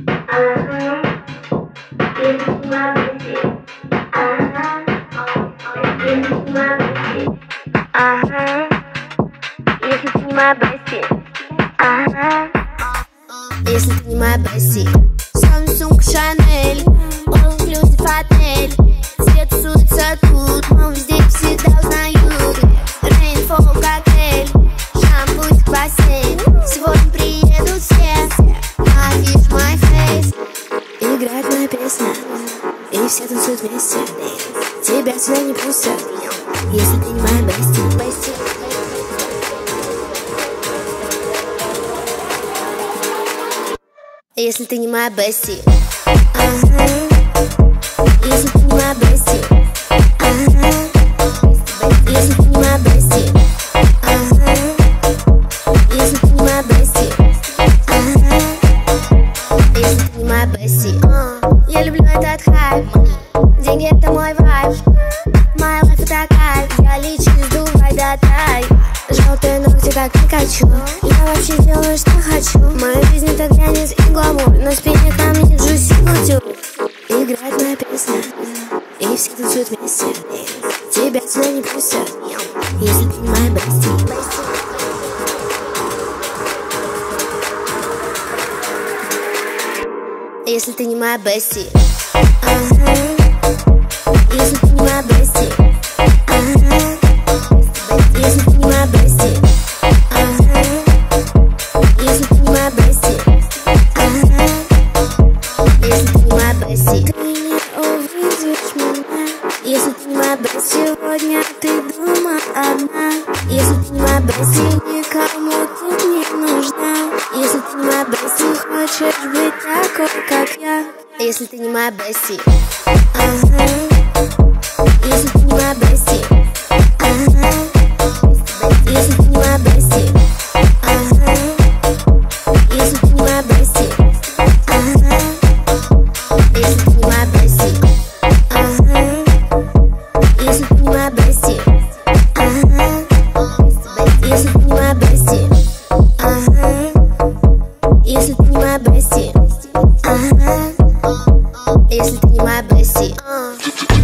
Если ты не моя Бесси, если ты не моя Бесси. Samsung, Chanel, all inclusive отель. Все тусуются тут, но везде всегда узнают. Rainfall коктейль, шампунь, бассейн. Сегодня приедут все, my fish, my face. Играет моя песня, и все танцуют вместе. Тебя сюда не пустят, если ты не моя Бесси. Если ты не моя Бесси, если ты не моя Бесси, если ты не моя Бесси, если ты не моя Бесси, если ты не моя Бесси. Я люблю этот хайп, деньги это мой вайб, моя лайф это кайф, я лично сдувай до тай. Желтые ногти как Пикачу, я вообще делаю что хочу. В моей жизни так глянец и гламур, на спине камни держу силу. Играет моя песня, и все танцуют вместе. Тебя сюда не пустят, если ты не моя Бесси. Если ты не моя Бесси, если ты не моя Бесси, если ты не моя Бесси, если ты не моя Бесси, если ты не моя Бесси, ты не увидишь меня. Если ты не моя Бесси, сегодня ты дома одна. Если ты не моя Бесси, никому тут не нужна. Если ты не моя Бесси, хочешь быть такой, как я. Если ты не моя Бесси, если ты не моя Бесси, если ты не моя Бесси, если ты не моя Бесси, если ты не моя Бесси, если ты не моя Бесси, если ты не моя Бесси, если ты не моя Бесси, если ты не моя Бесси.